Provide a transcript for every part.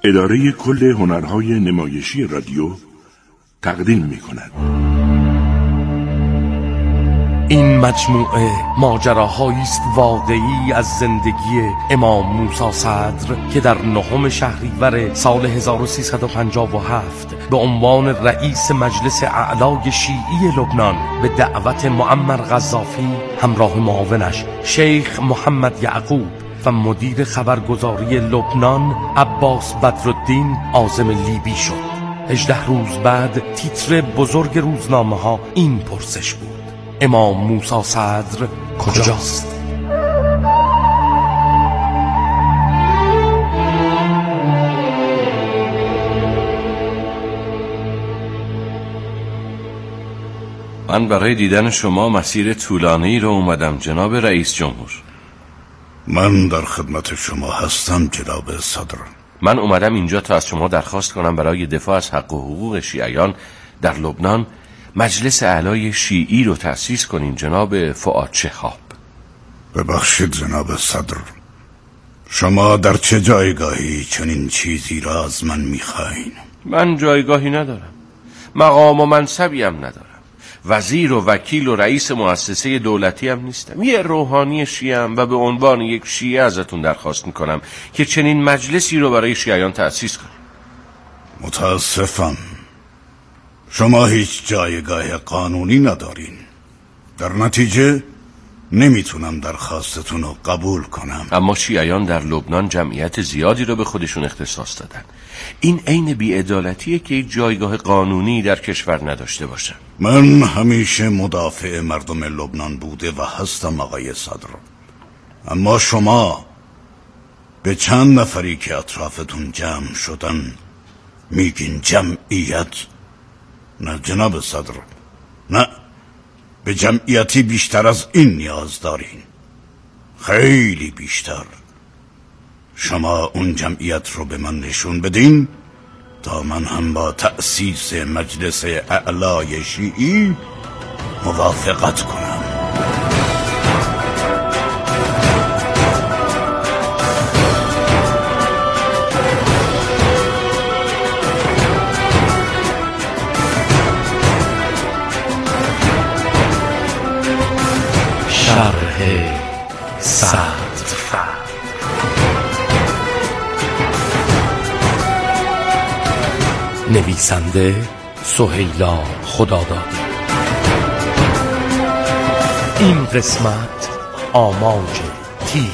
اداره کل هنرهای نمایشی رادیو تقدیم می‌کند. این مجموعه ماجراهایی است واقعی از زندگی امام موسی صدر که در 9 شهریور سال 1357 به عنوان رئیس مجلس اعلای شیعی لبنان به دعوت معمر قذافی همراه معاونش شیخ محمد یعقوب و مدیر خبرگزاری لبنان عباس بدرالدین عازم لیبی شد. 18 روز بعد تیتر بزرگ روزنامه ها این پرسش بود: امام موسی صدر کجاست؟ من برای دیدن شما مسیر طولانی رو اومدم جناب رئیس جمهور. من در خدمت شما هستم جناب صدر. من اومدم اینجا تا از شما درخواست کنم برای دفاع از حق و حقوق شیعیان در لبنان مجلس اعلای شیعی رو تأسیس کنین جناب فؤاد شهاب. ببخشید جناب صدر، شما در چه جایگاهی چنین چیزی را از من میخواین؟ من جایگاهی ندارم، مقام و منصبی هم ندارم، وزیر و وکیل و رئیس مؤسسه دولتی هم نیستم، یه روحانی شیعه ام و به عنوان یک شیعه ازتون درخواست میکنم که چنین مجلسی رو برای شیعیان تأسیس کنید. متاسفم، شما هیچ جایگاه قانونی ندارین، در نتیجه نمیتونم درخواستتون رو قبول کنم. اما شیعیان در لبنان جمعیت زیادی رو به خودشون اختصاص دادن. این عین بی‌عدالتیه که جایگاه قانونی در کشور نداشته باشن. من همیشه مدافع مردم لبنان بوده و هستم آقای صدر، اما شما به چند نفری که اطرافتون جمع شدن میگین جمعیت؟ نه جناب صدر، نه، به جمعیتی بیشتر از این نیاز دارین، خیلی بیشتر. شما اون جمعیت رو به من نشون بدین تا من هم با تأسیس مجلس اعلای شیعی موافقت کنم. شرح صدر. نویسنده سهیلا خدادادی. این قسمت آماج تیر.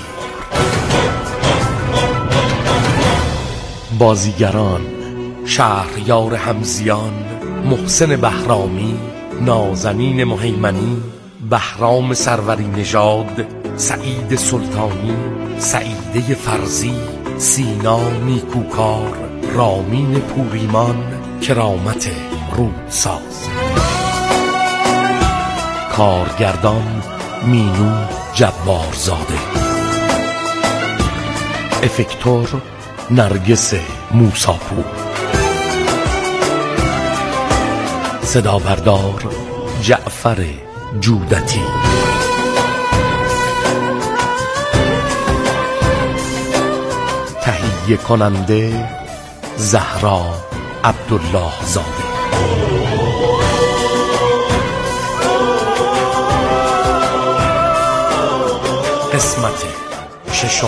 بازیگران: شهریار حمزیان، محسن بهرامی، نازنین مهیمنی، بهرام سروری نژاد، سعید سلطانی، سعیده فرزی، سینا نیکوکار، رامین پوریمان، کرامت رودساز. کارگردان: مینو جبارزاده. افکتور: نرگس موساپور. صدا بردار: جعفر جودتی. تهیه کننده: زهرا عبدالله زاده. قسمت ششم.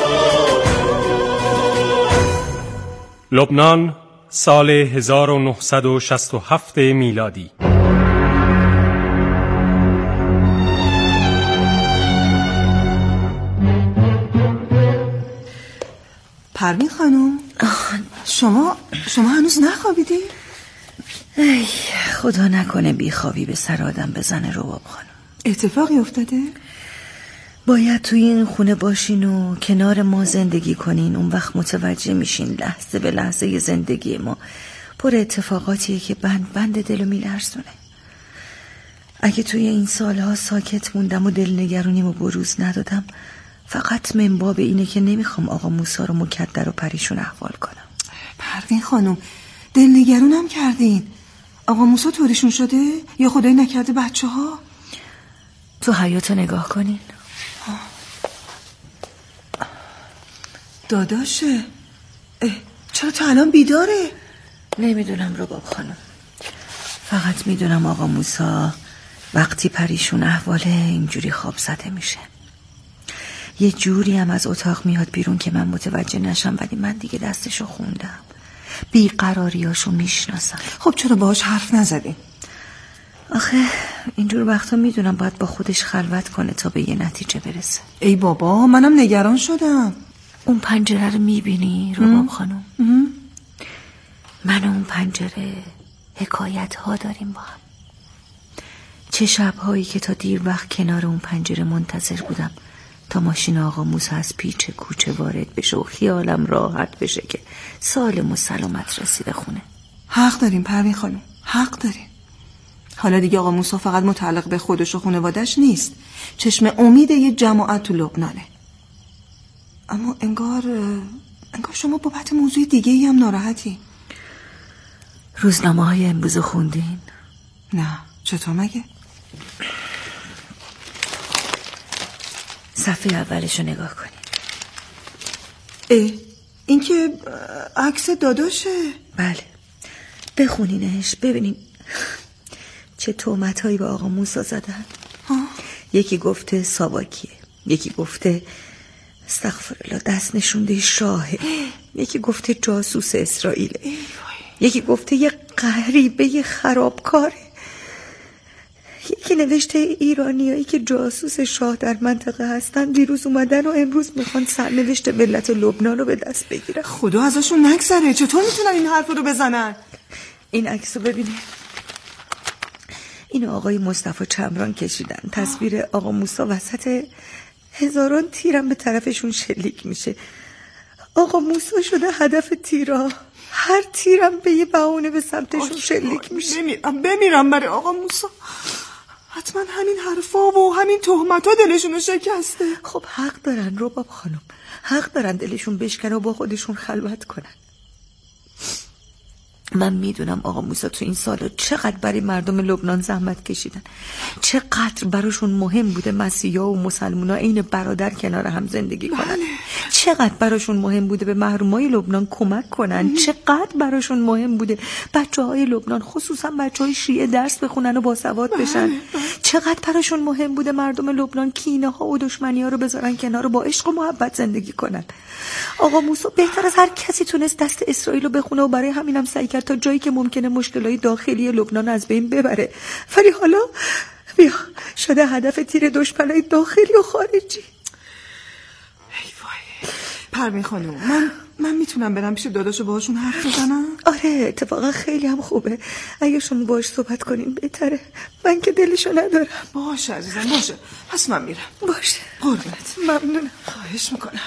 لبنان، سال 1967 میلادی. پروین خانم، شما هنوز نخوابیدی؟ ای خدا نکنه بیخوابی به سر آدم بزنه رواب خانم. اتفاقی افتاده؟ باید توی این خونه باشین و کنار ما زندگی کنین، اون وقت متوجه میشین لحظه به لحظه زندگی ما پر اتفاقاتیه که بند دلو میلرزونه. اگه توی این سالها ساکت موندم و دلنگرونیمو بروز ندادم، فقط من باب اینه که نمیخوام آقا موسی رو مکدر و پریشون احوال کنم. پروین خانم، دلنگرونم کردین. آقا موسی طوریشون شده یا خدای نکرده بچه ها؟ تو حیاطو نگاه کنین. داداشه، چرا تا الان بیداره؟ نمیدونم رباب خانم، فقط میدونم آقا موسی وقتی پریشون احواله اینجوری خواب زده میشه. یه جوری هم از اتاق میاد بیرون که من متوجه نشم، ولی من دیگه دستشو خوندم. بیقراریاشو میشناسم. خب چرا باهاش حرف نزدیم؟ آخه اینجور وقتا میدونم باید با خودش خلوت کنه تا به یه نتیجه برسه. ای بابا منم نگران شدم. اون پنجره رو میبینی رباب خانم؟ من و اون پنجره حکایت ها داریم با هم. چه شبهایی که تا دیر وقت کنار اون پنجره منتظر بودم تا ماشین آقا موسی از پیچ کوچه وارد بشه و خیالم راحت بشه که سالم و سلامت رسیده خونه. حق داریم پروین خانم، حق داریم. حالا دیگه آقا موسی فقط متعلق به خودش و خانواده‌اش نیست، چشم امید یه جماعت تو لبنانه. اما انگار شما بابت موضوع دیگه ای هم ناراحتی. روزنامه های امروز خوندین؟ نه، چطور مگه؟ صفحه اولشو نگاه کنین. این که عکس داداشه. بله، بخونینش ببینین چه تهمت‌هایی به آقا موسی زدن. یکی گفته ساواکیه، یکی گفته استغفرالله دست نشونده شاهه، یکی گفته جاسوس اسرائیله، یکی گفته یه غریبه خرابکاره، یکی نوشته ایرانیایی که جاسوس شاه در منطقه هستن دیروز اومدن و امروز میخوان سرنوشت ملت لبنان رو به دست بگیرن. خدا ازشون نگذره، چطور میتونن این حرف رو بزنن؟ این عکس رو ببینید. این آقای مصطفی چمران کشیدن. تصویر آقا موسی وسط هزاران تیرم به طرفشون شلیک میشه. آقا موسی شده هدف تیرا، هر تیرم به یه بهونه به سمتشون شلیک میشه. بمیرم برای آقا موسی. حتما همین حرفا و همین تهمتا دلشونو شکسته. خب حق دارن رباب خانم، حق دارن دلشون بشکنه و با خودشون خلوت کنن. من میدونم آقا موسی تو این سالا چقدر برای مردم لبنان زحمت کشیدن، چقدر براشون مهم بوده مسیحا و مسلمونا این برادر کنار هم زندگی کنن. چقدر براشون مهم بوده به محرومای لبنان کمک کنن. چقدر براشون مهم بوده بچه‌های لبنان خصوصا بچه‌های شیعه درس بخونن و باسواد بشن. چقدر براشون مهم بوده مردم لبنان کینه ها و دشمنی ها رو بذارن کنار و با عشق و محبت زندگی کنن. آقا موسی بهتر از هر کسی تونست دست اسرائیل رو بخونه و برای همینم سعی کرد تا جایی که ممکنه مشکلات داخلی لبنان از بین ببره. ولی حالا بیا شده هدف تیر دشمنای داخلی و خارجی. ای وای پروین خانم، من میتونم برم پیش داداشو باهاشون حرف بزنم؟ آره اتفاقا خیلی هم خوبه. اگه شما باهاش صحبت کنین بهتره، من که دلشو ندارم. باشه عزیزم باشه، پس من میرم. باشه قربونت. ممنونم. خواهش میکنم.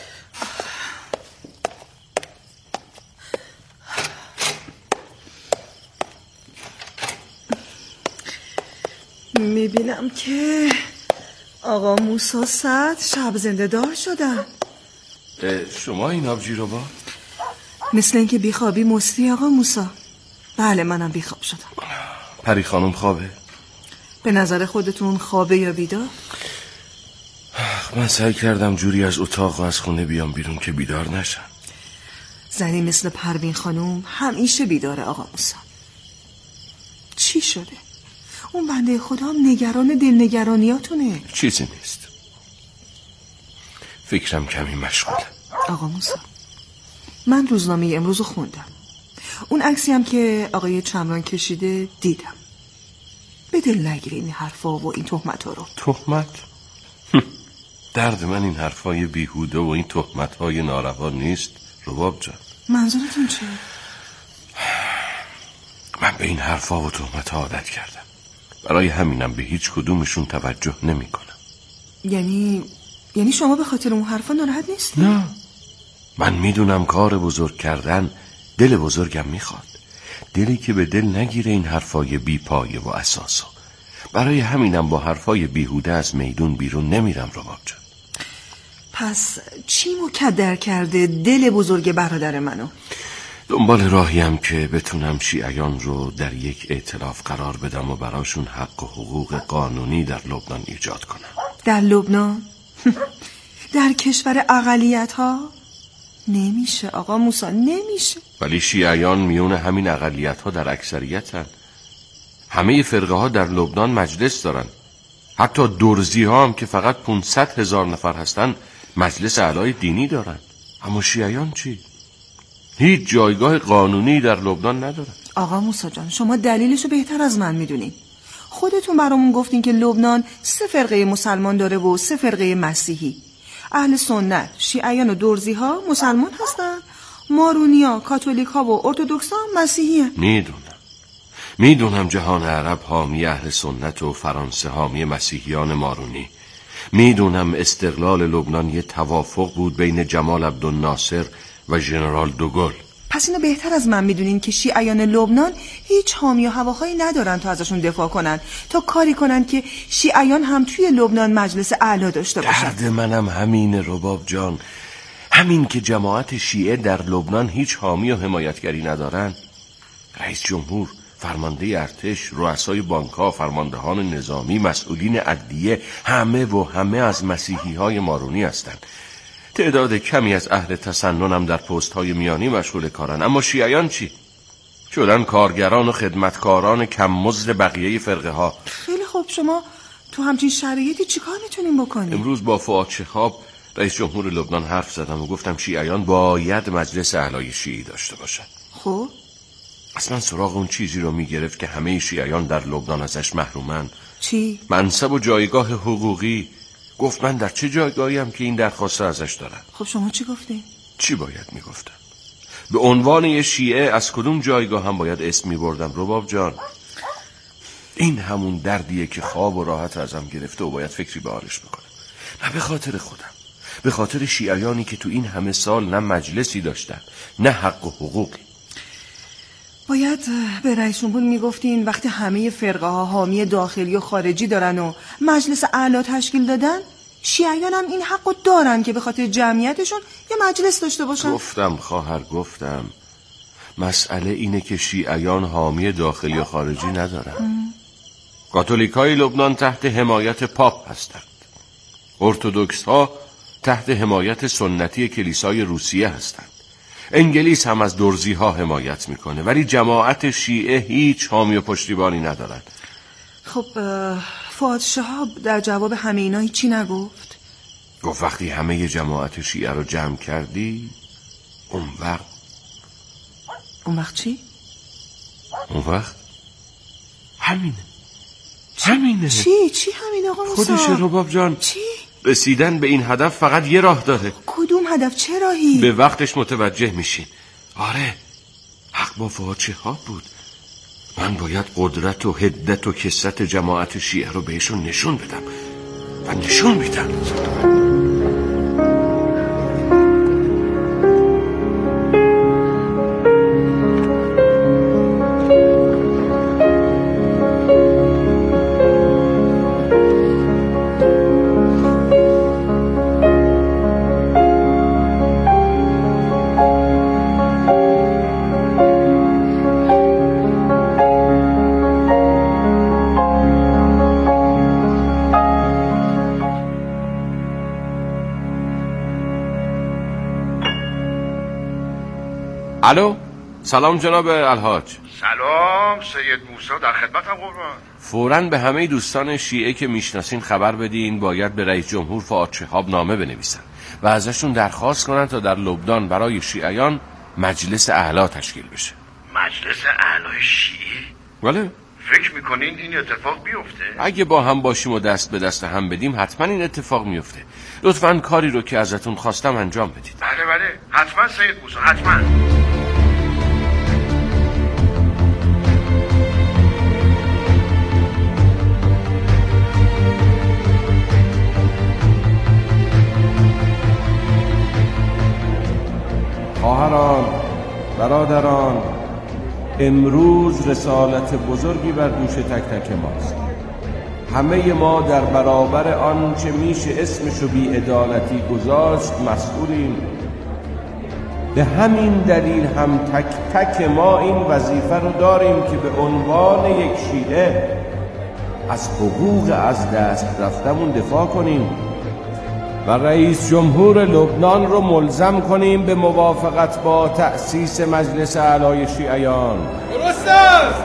میبینم که آقا موسی سعد شب زنده دار شدن. شما این آبجی رو با؟ مثل اینکه بیخوابی مستی آقا موسی. بله منم بیخواب شدم. پری خانم خوابه؟ به نظر خودتون خوابه یا بیدار؟ من سعی کردم جوری از اتاق و از خونه بیام بیرون که بیدار نشن. زنی مثل پروین خانم همیشه بیداره آقا موسی. چی شده؟ اون بنده خدا هم نگران دلنگرانیاتونه. چیزی نیست، فکرم کمی مشغوله. آقا موسی من روزنامه امروز رو خوندم، اون عکسی هم که آقای چمران کشیده دیدم. به دل نگیره این حرفا و این تهمتا رو. تهمت؟ درد من این حرفای بیهوده و این تهمت‌های ناروا نیست رباب جان. منظورتون چیه؟ من به این حرفا و تهمت‌ها عادت کردم، برای همینم به هیچ کدومشون توجه نمی کنم. یعنی شما به خاطر اون حرفا ناراحت نیستی؟ نه، من میدونم کار بزرگ کردن دل بزرگم میخواد، دلی که به دل نگیره این حرفای بی پایه و اساسا. برای همینم با حرفای بیهوده از میدون بیرون نمیرم رباب جان. پس چی مکدر کرده دل بزرگ برادر منو؟ دنبال راهیم که بتونم شیعیان رو در یک ائتلاف قرار بدم و براشون حق و حقوق قانونی در لبنان ایجاد کنم. در لبنان؟ در کشور اقلیت ها؟ نمیشه آقا موسی، نمیشه. ولی شیعیان میون همین اقلیت ها در اکثریتن. همه فرقه ها در لبنان مجلس دارن. حتی درزی ها هم که فقط 500,000 نفر هستن مجلس اعلای دینی دارن. اما شیعیان چی؟ هیچ جایگاه قانونی در لبنان ندارن. آقا موسی جان، شما دلیلشو بهتر از من میدونین. خودتون برامون گفتین که لبنان 3 فرقه مسلمان داره و 3 فرقه مسیحی. اهل سنت، شیعیان و درزی ها مسلمان هستن، مارونیا، کاتولیک ها و ارتدوکس ها مسیحی هستن. میدونم جهان عرب حامی اهل سنت و فرانسه حامی مسیحیان مارونی. میدونم استقلال لبنان یه توافق بود بین جمال عبدالناصر و ژنرال دوگل. پس اینو بهتر از من میدونین که شیعیان لبنان هیچ حامی و هواخواهی ندارن تا ازشون دفاع کنن، تا کاری کنن که شیعیان هم توی لبنان مجلس اعلا داشته باشن. درد منم همینه رباب جان، همین که جماعت شیعه در لبنان هیچ حامی و حمایتگری ندارن. رئیس جمهور، فرمانده ارتش، رؤسای بانک‌ها، فرماندهان نظامی، مسئولین عدلیه، همه از مسیحی‌های مارونی هستند. تعداد کمی از اهل تسنن هم در پست‌های میانی مشغول کارن. اما شیعیان چی؟ شدن کارگران و خدمتکاران کم مزد بقیه فرقه ها. خیلی خوب، شما تو همچین شرایطی چیکار میتونین بکنین؟ امروز با فؤاد شهاب رئیس جمهور لبنان حرف زدم و گفتم شیعیان باید مجلس اعلای شیعی داشته باشن. خب اصلا سراغ اون چیزی رو میگرفت که همه شیعیان در لبنان ازش محرومن. چی؟ منصب و جایگاه حقوقی. گفت من در چه جایگاهیم که این درخواست ازش دارم؟ خب شما چی گفتین؟ چی باید میگفتم؟ به عنوان یه شیعه از کدوم جایگاه هم باید اسم میبردم رباب جان؟ این همون دردیه که خواب و راحت ازم گرفته و باید فکری به حالش بکنم. نه به خاطر خودم، به خاطر شیعیانی که تو این همه سال نه مجلسی داشتن نه حق و حقوقی. باید به رئیس جمهور میگفتین وقتی همه فرقه ها حامی داخلی و خارجی دارن و مجلس اعلا تشکیل دادن، شیعیان هم این حقو دارن که به خاطر جمعیتشون یه مجلس داشته باشن. گفتم خواهر، گفتم مسئله اینه که شیعیان حامی داخلی و خارجی ندارن. کاتولیکای لبنان تحت حمایت پاپ هستند. ارتدوکس ها تحت حمایت سنتی کلیسای روسیه هستند. انگلیس هم از درزی ها حمایت میکنه، ولی جماعت شیعه هیچ حامی و پشتیبانی ندارن. خب فؤاد شهاب در جواب همه اینا چی نگفت؟ گفت وقتی همه جماعت شیعه رو جمع کردی اون وقت چی؟ اون وقت همینه. چی همینه آقا موسی؟ خودشه رباب جان. چی؟ رسیدن به این هدف فقط یه راه داره. کدوم هدف؟ چه راهی؟ به وقتش متوجه میشین. آره، حق با فؤاد شهاب بود. من باید قدرت و حدت و کثرت جماعت شیعه رو بهشون نشون بدم و نشون میدم. الو، سلام جناب الحاج. سلام سید موسی، در خدمتم قربان. فوراً به همه دوستان شیعه که میشناسین خبر بدین باید به رئیس جمهور فؤاد شهاب نامه بنویسن و ازشون درخواست کنن تا در لبنان برای شیعیان مجلس اعلا تشکیل بشه. مجلس اعلای شیعه؟ بله. فکر میکنین این اتفاق بیفته؟ اگه با هم باشیم و دست به دست هم بدیم حتما این اتفاق میفته. لطفاً کاری رو که ازتون خواستم انجام بدید. بله حتما سید موسی، حتما. خواهران، برادران، امروز رسالت بزرگی بر دوش تک تک ماست. همه ما در برابر آنچه میشه اسمشو بی‌عدالتی گذاشت مسئولیم. به همین دلیل هم تک تک ما این وظیفه رو داریم که به عنوان یک شیعه از حقوق از دست رفتمون دفاع کنیم و رئیس جمهور لبنان رو ملزم کنیم به موافقت با تأسیس مجلس اعلای شیعیان. درست است.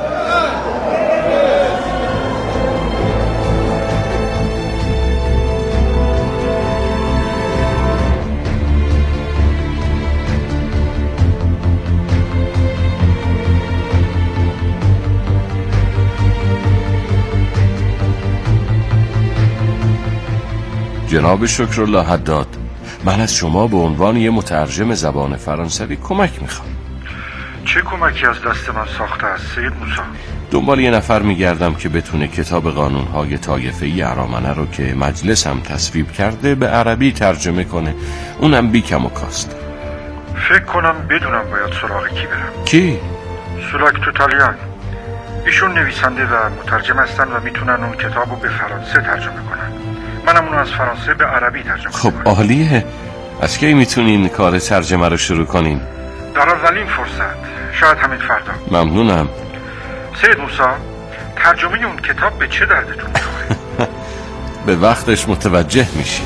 جناب شکرالله حداد، من از شما به عنوان یه مترجم زبان فرانسوی کمک میخوام. چه کمکی از دست من ساخته است سید موسی؟ دنبال یه نفر میگردم که بتونه کتاب قانونهای طایفه‌ای ارامنه رو که مجلس هم تصویب کرده به عربی ترجمه کنه، اونم بی کم و کاست. فکر کنم بدونم باید سراغ کی برم. کی؟ سولاک توتالیان. ایشون نویسنده و مترجم هستن و میتونن اون کتاب رو به فرانسه ترجمه کنن. منم اونو از فرانسه به عربی ترجمه خب کنم. عالیه. از کی میتونین کار ترجمه رو شروع کنین؟ در اولین فرصت، شاید همین فردا. ممنونم. سید موسی، ترجمه اون کتاب به چه دردتون میخوره؟ به وقتش متوجه میشی.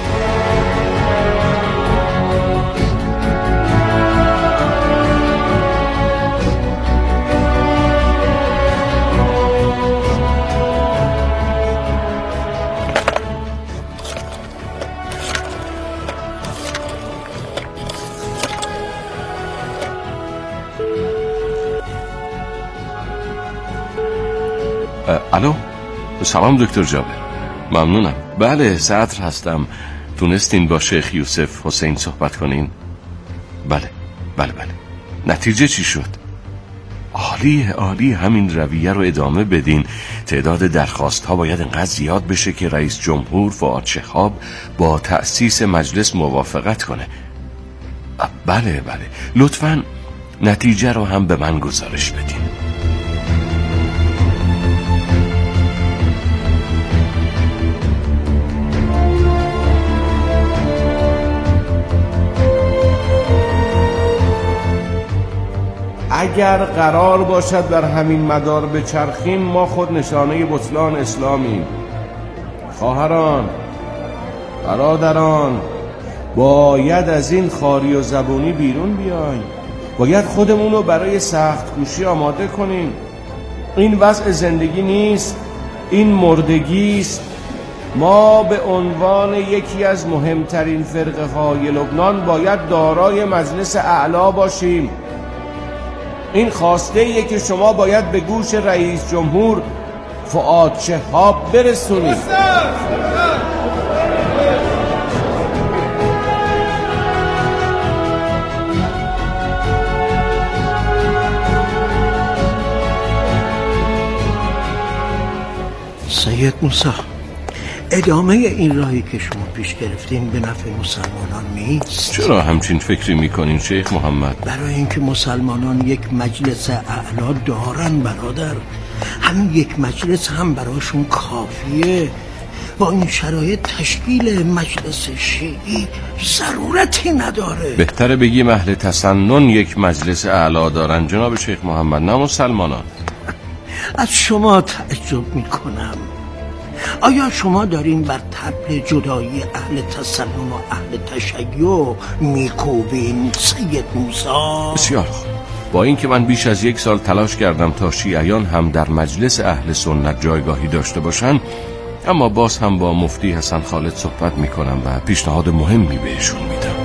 الو، سلام دکتر جابر. ممنونم. بله، صدر هستم. تونستین با شیخ یوسف حسین صحبت کنین؟ بله. نتیجه چی شد؟ عالیه. همین رویه رو ادامه بدین. تعداد درخواست ها باید انقدر زیاد بشه که رئیس جمهور فؤاد شهاب با تأسیس مجلس موافقت کنه. بله. لطفاً نتیجه رو هم به من گزارش بدین. اگر قرار باشد در همین مدار بچرخیم، ما خود نشانه بطلان اسلامیم. خواهران، برادران، باید از این خواری و زبونی بیرون بیاییم. باید خودمون رو برای سخت کوشی آماده کنیم. این وضع زندگی نیست، این مردگی است. ما به عنوان یکی از مهمترین فرقه های لبنان باید دارای مجلس اعلا باشیم. این خواسته ایه که شما باید به گوش رئیس جمهور فؤاد شهاب برسونید. سید موسی، ادامه این راهی که شما پیش گرفتین به نفع مسلمانان نیست. چرا همچین فکری میکنین شیخ محمد؟ برای اینکه مسلمانان یک مجلس اعلا دارن برادر. همین یک مجلس هم براشون کافیه. با این شرایط تشکیل مجلس شیعی ضرورتی نداره. بهتره بگیم اهل تسنن یک مجلس اعلا دارن جناب شیخ محمد، نه مسلمانان. از شما تعجب میکنم. آیا شما دارین بر طبل جدایی اهل تسنن و اهل تشیع میکوبین سید موسی؟ بسیار خوب. با اینکه من بیش از 1 سال تلاش کردم تا شیعیان هم در مجلس اهل سنت جایگاهی داشته باشن، اما باز هم با مفتی حسن خالد صحبت میکنم و پیشنهاد مهمی بهشون میدم.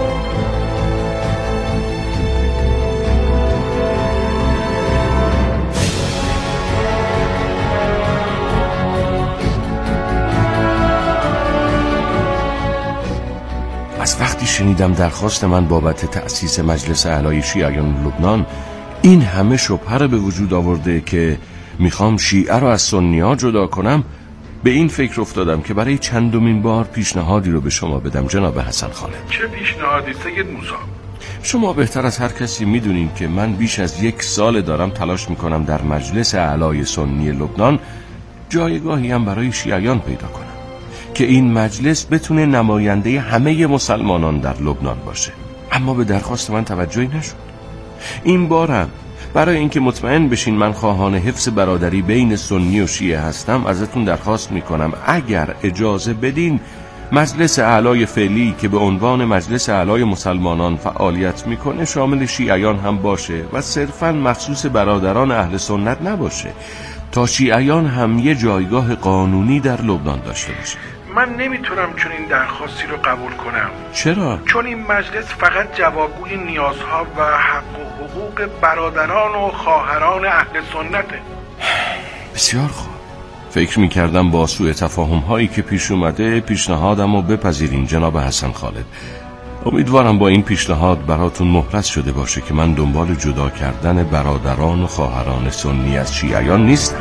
از وقتی شنیدم درخواست من بابت تأسیس مجلس اعلای شیعیان لبنان این همه شبهه رو به وجود آورده که میخوام شیعه رو از سنی‌ها جدا کنم، به این فکر افتادم که برای چندمین بار پیشنهادی رو به شما بدم جناب حسن خالد. چه پیشنهادی سید موسی؟ شما بهتر از هر کسی میدونین که من بیش از 1 سال دارم تلاش میکنم در مجلس اعلای سنی لبنان جایگاهی هم برای شیعیان پیدا کنم که این مجلس بتونه نماینده همه مسلمانان در لبنان باشه. اما به درخواست من توجهی نشد. این بارم برای اینکه مطمئن بشین من خواهان حفظ برادری بین سنی و شیعه هستم، ازتون درخواست میکنم اگر اجازه بدین مجلس اعلای فعلی که به عنوان مجلس اعلای مسلمانان فعالیت میکنه شامل شیعیان هم باشه و صرفاً مخصوص برادران اهل سنت نباشه، تا شیعیان هم یه جایگاه قانونی در لبنان داشته باشه. من نمیتونم چون این درخواستی رو قبول کنم. چرا؟ چون این مجلس فقط جوابگوی نیازها و حق و حقوق برادران و خواهران اهل سنته. بسیار خوب. فکر میکردم با سوء تفاهم هایی که پیش اومده پیشنهادم رو بپذیرین جناب حسن خالد. امیدوارم با این پیشنهاد براتون محرز شده باشه که من دنبال جدا کردن برادران و خواهران سنی از شیعیان نیستم.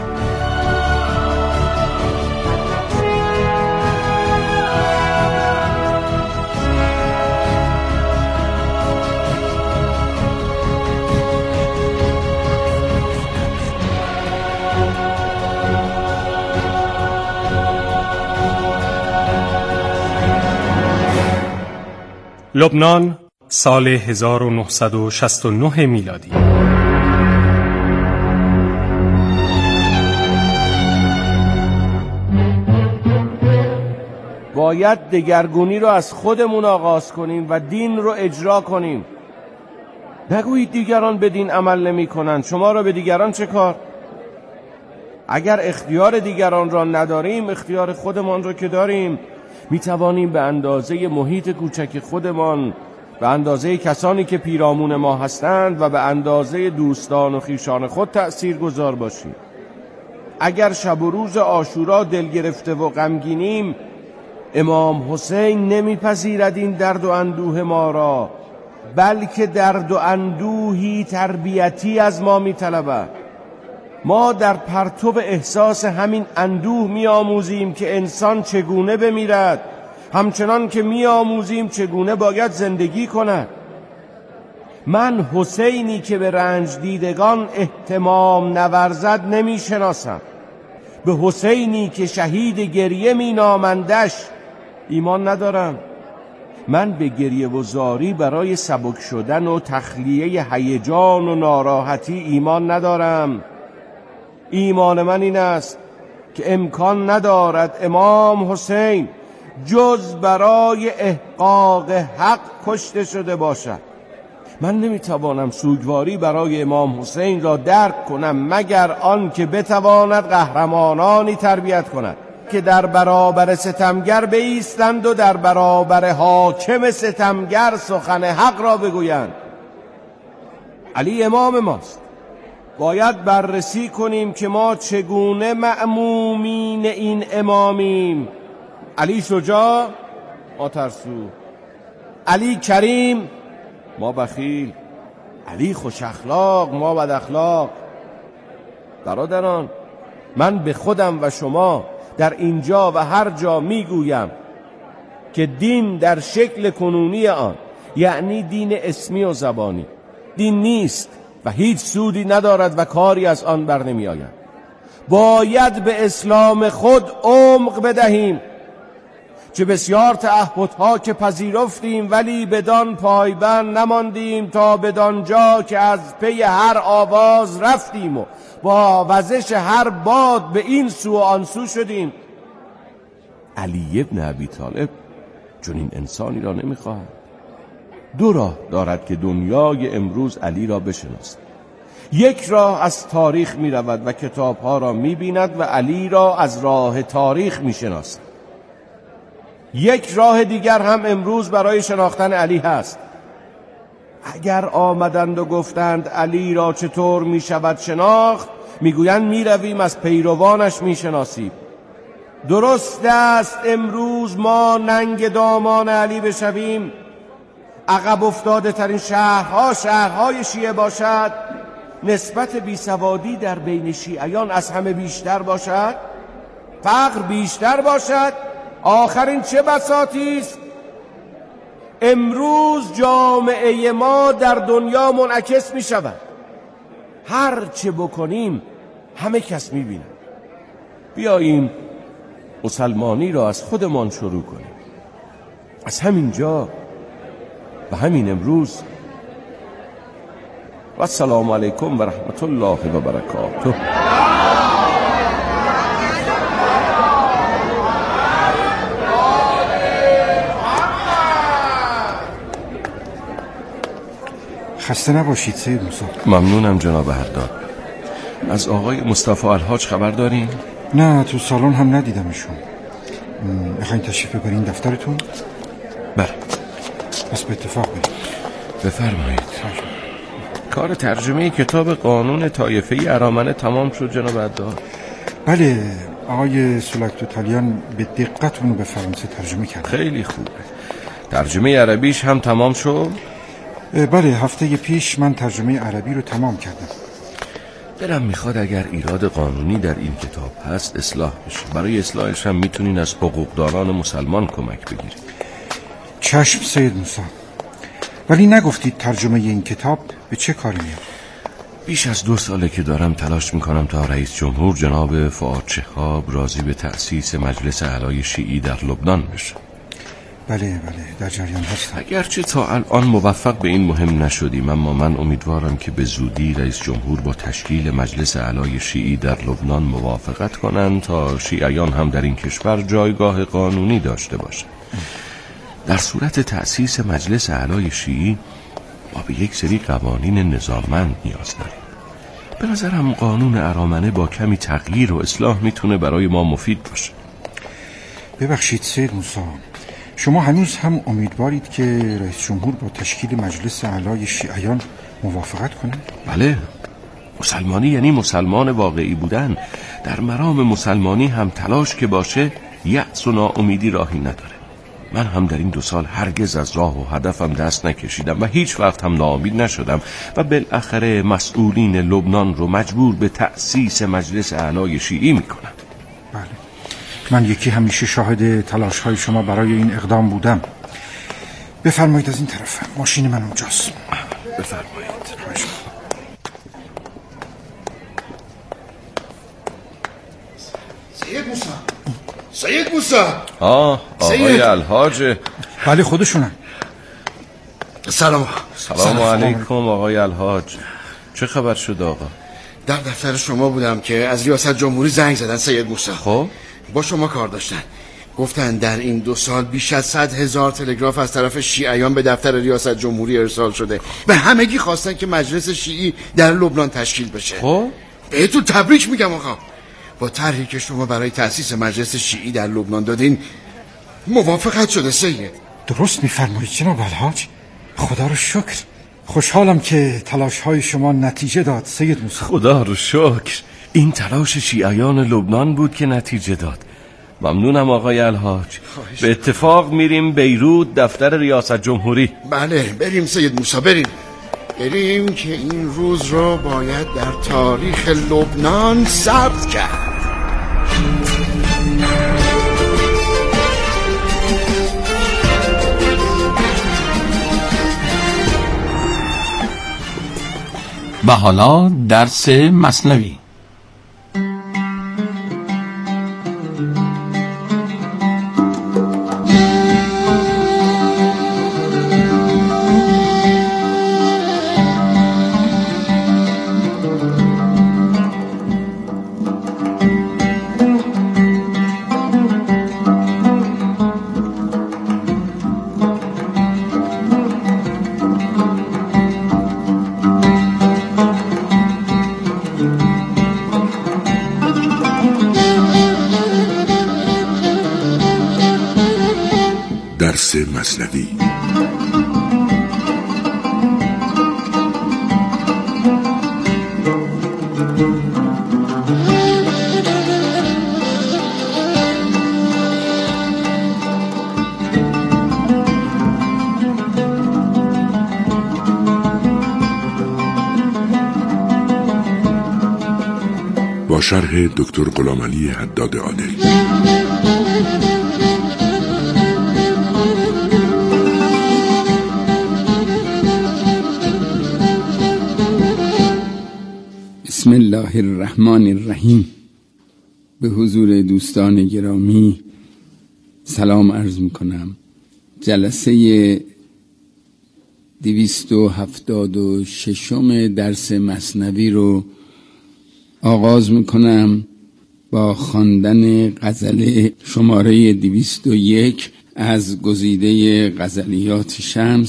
لبنان سال 1969 میلادی. باید دگرگونی رو از خودمون آغاز کنیم و دین رو اجرا کنیم. نگویید دیگران به دین عمل نمی کنن، شما را به دیگران چه کار؟ اگر اختیار دیگران را نداریم اختیار خودمان را که داریم. می توانیم به اندازه محیط کوچک خودمان، به اندازه کسانی که پیرامون ما هستند و به اندازه دوستان و خویشان خود تأثیر گذار باشیم. اگر شب و روز عاشورا دل گرفته و غمگینیم، امام حسین نمیپذیرد این درد و اندوه ما را، بلکه درد و اندوهی تربیتی از ما میطلبد. ما در پرتو احساس همین اندوه میآموزیم که انسان چگونه بمیرد، همچنان که میآموزیم چگونه باید زندگی کند. من حسینی که به رنج دیدگان اهتمام نورزد نمیشناسم. به حسینی که شهید گریه مینامندش ایمان ندارم. من به گریه و زاری برای سبک شدن و تخلیه هیجان و ناراحتی ایمان ندارم. ایمان من این است که امکان ندارد امام حسین جز برای احقاق حق کشته شده باشد. من نمیتوانم سوگواری برای امام حسین را درک کنم مگر آن که بتواند قهرمانانی تربیت کند که در برابر ستمگر بایستند و در برابر حاکم ستمگر سخن حق را بگویند. علی امام ماست. باید بررسی کنیم که ما چگونه مأمومین این امامیم. علی شجاع، ما ترسو. علی کریم، ما بخیل. علی خوش اخلاق، ما بد اخلاق. برادران، من به خودم و شما در اینجا و هر جا میگویم که دین در شکل کنونی آن، یعنی دین اسمی و زبانی، دین نیست و هیچ سودی ندارد و کاری از آن بر نمی آید. باید به اسلام خود عمق بدهیم. چه بسیار تعهدها که پذیرفتیم ولی بدان پایبند نماندیم تا بدان جا که از پی هر آواز رفتیم و با وزش هر باد به این سو و آن سو شدیم. علی ابن ابی طالب چنین انسانی را نمیخواهد. دو راه دارد که دنیای امروز علی را بشناسد. یک راه از تاریخ می رود و کتابها را می بیند و علی را از راه تاریخ می شناسد. یک راه دیگر هم امروز برای شناختن علی هست. اگر آمدند و گفتند علی را چطور می شود شناخت، می گویند می رویم از پیروانش می شناسیم. درست است امروز ما ننگ دامان علی بشویم، عقب افتاده ترین شهرها شهرهای شیعه باشد، نسبت بیسوادی در بین شیعیان از همه بیشتر باشد، فقر بیشتر باشد. آخرین چه بساطی است. امروز جامعه ما در دنیا منعکس می شود. هر چه بکنیم همه کس می بیند. بیاییم مسلمانی را از خودمان شروع کنیم، از همین جا و همین امروز. و السلام علیکم و رحمت الله و برکاته. خسته نباشید سید موسی. ممنونم جناب حداد. از آقای مصطفی الحاج خبر دارین؟ نه، تو سالن هم ندیدمشون. میخواین تشریف ببرین دفترتون؟ بله. پس به اتفاق برید. بفرمایید. کار ترجمه کتاب قانون طایفه ارامنه تمام شد جناب حداد؟ بله، آقای سولکتوتالیان به دقت اونو به فرانسه ترجمه کرد. خیلی خوبه. ترجمه عربیش هم تمام شد؟ بله، هفته پیش من ترجمه عربی رو تمام کردم. دلم میخواد اگر ایراد قانونی در این کتاب هست اصلاح بشه. برای اصلاحش هم میتونین از حقوقداران مسلمان کمک بگیرید. چشم سید موسی. ولی نگفتید ترجمه این کتاب به چه کاری میاد؟ بیش از 2 ساله که دارم تلاش میکنم تا رئیس جمهور جناب فؤاد شهاب راضی به تأسیس مجلس اعلای شیعی در لبنان بشه. بله، در جریان هستم. اگرچه تا الان موفق به این مهم نشدیم، اما من امیدوارم که به زودی رئیس جمهور با تشکیل مجلس اعلای شیعی در لبنان موافقت کنند تا شیعیان هم در این کشور جایگاه قانونی داشته باشند. در صورت تأسیس مجلس اعلای شیعی ما به یک سری قوانین نظاممند نیاز داریم. به نظرم قانون ارامنه با کمی تغییر و اصلاح میتونه برای ما مفید باشه. ببخشید سید موسی، شما هنوز هم امیدوارید که رئیس جمهور با تشکیل مجلس اعلای شیعیان موافقت کنه؟ بله، مسلمانی یعنی مسلمان واقعی بودن. در مرام مسلمانی هم تلاش که باشه یأس و ناامیدی راهی نداره. من هم در این 2 سال هرگز از راه و هدفم دست نکشیدم و هیچ وقت هم ناامید نشدم و بالاخره مسئولین لبنان رو مجبور به تأسیس مجلس اعلای شیعی میکنم. بله، من یکی همیشه شاهد تلاش‌های شما برای این اقدام بودم. بفرمایید از این طرف، ماشین من اونجاست. بفرمایید. سید موسی. آقای الحاج. بله، خودشونم. سلام علیکم آقای الحاج. چه خبر شد آقا؟ در دفتر شما بودم که از ریاست جمهوری زنگ زدن سید موسی. خب با شما کار داشتن. گفتن در این 2 سال بیش از 100,000 تلگراف از طرف شیعیان به دفتر ریاست جمهوری ارسال شده و همگی خواستن که مجلس شیعی در لبنان تشکیل بشه. خب بهتون تبریک میگم آقا. با طرحی که شما برای تأسیس مجلس شیعی در لبنان دادین موافقت شده سید. درست میفرمایید جناب الحاج. خدا رو شکر. خوشحالم که تلاش‌های شما نتیجه داد سید موسی. خدا رو شکر. این تلاش شیعیان لبنان بود که نتیجه داد. ممنونم آقای الحاج. به اتفاق میریم بیروت دفتر ریاست جمهوری. بله بریم سید موسی، بریم که این روز رو باید در تاریخ لبنان ثبت کرد. و حالا درس مثنوی. درس مثنوی. با شرح دکتر غلامعلی حداد عادلی. بسم الله الرحمن الرحیم. به حضور دوستان گرامی سلام عرض میکنم. جلسه 276 درس مثنوی رو آغاز میکنم با خواندن غزل شماره 201 از گزیده غزلیات شمس